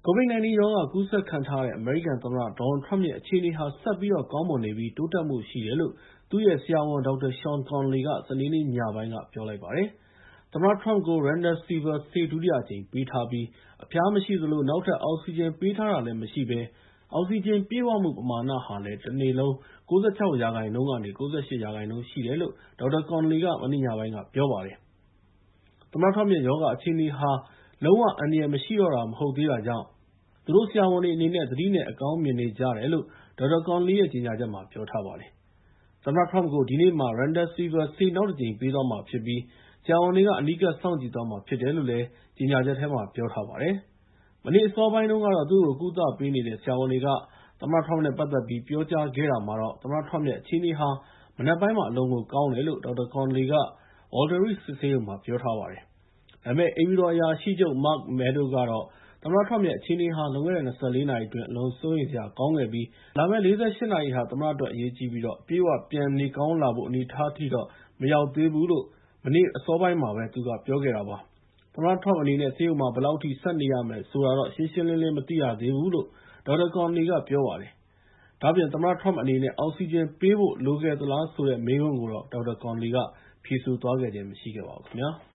COVID-19 ရောဂါကူးစက်ခံထားရတဲ့ အမေရိကန်သမ္မတ Donald Trump ရဲ့ အခြေအနေဟာ ဆက်ပြီးတော့ကောင်းမွန်နေပြီး တိုးတက်မှုရှိတယ်လို့ သူ့ရဲ့ဆရာဝန် Dr. Sean Conley က စနေနေ့ညပိုင်းက ပြောလိုက်ပါတယ်။ သမ္မတ Trump ကို Remdesivir ဆေး ဒုတိယအကြိမ်ပေးထားပြီး အဖျားမရှိသလို နောက်ထပ် အောက်ဆီဂျင်ပေးထားတာလည်းမရှိဘဲ အောက်ဆီဂျင်ပြည့်ဝမှုပမာဏဟာလည်း တနေ့လုံး ၉၆ ရာခိုင်နှုန်းကနေ ၉၈ ရာခိုင်နှုန်းရှိတယ်လို့ Dr. Conley က မနေ့ညပိုင်းက ပြောပါတယ်။ သမ္မတ Trump ရဲ့ ရောဂါအခြေအနေဟာ လုံးဝအန္တရာယ်မရှိတော့တာ မဟုတ်သေးတာကြောင့် သူတို့ဆရာဝန်တွေအနေနဲ့ သတိနဲ့ အကောင်းမြင်နေကြတယ်လို့ Dr. Conley ရဲ့ ကြေညာချက်မှာ ပြောထားပါတယ်။ သမ္မတ Trump ကို ဒီနေ့မှာ Remdesivir ဆေး နောက်တကြိမ်ပေးသွားမှာဖြစ်ပြီး ဆရာဝန်တွေက အနီးကပ်စောင့်ကြည့်သွားမှာဖြစ်တယ်လို့ ကြေညာချက်ထဲမှာ ပြောထားပါတယ်။ မနေ့အစောပိုင်းတုန်းကတော့ သူ့ကို ကုသပေးနေတဲ့ ဆရာဝန်တွေက သမ္မတ Trump နဲ့ ပတ်သက်ပြီး ပြောကြားခဲ့တာမှာတော့ သမ္မတ Trump ရဲ့ အခြေအနေဟာ မနက်ပိုင်းမှာ အလွန်ကိုကောင်းတယ်လို့ Dr. Conley က Walter Reed စစ်ဆေးရုံမှာ ပြောထားပါတယ်။ ဒါပေမဲ့ အိမ်ဖြူတော်အရာရှိချုပ် Mark Meadows ကတော့ သမ္မတ Trump ရဲ့ အခြေအနေဟာ လွန်ခဲ့တဲ့ ၂၄ နာရီအတွင်း အလွန်စိုးရိမ်စရာကောင်းခဲ့ပြီး လာမယ့် ၄၈ နာရီဟာ သမ္မတအတွက် အရေးကြီးပြီး အပြည့်အဝပြန်နေကောင်းလာဖို့ အနေအထားအထိတော့ မရောက်သေးဘူးလို့ မနေ့အစောပိုင်းမှာပဲ သူကပြောခဲ့တာပါ။ သမ္မတ Trump အနေနဲ့ ဆေးရုံမှာ ဘယ်လောက်အထိ ဆက်နေရမယ်ဆိုတာတော့ ရှင်းရှင်းလင်းလင်း မသိရသေးဘူးလို့ Dr. Conley က ပြောပါတယ်။ ဒါ့အပြင် သမ္မတ Trump အနေနဲ့ အောက်ဆီဂျင်ပေးဖို့ လိုခဲ့သလားဆိုတဲ့ မေးခွန်းကိုတော့ Dr. Conley က ဖြေဆိုသွားခဲ့ခြင်းမရှိပါဘူးခင်ဗျာ။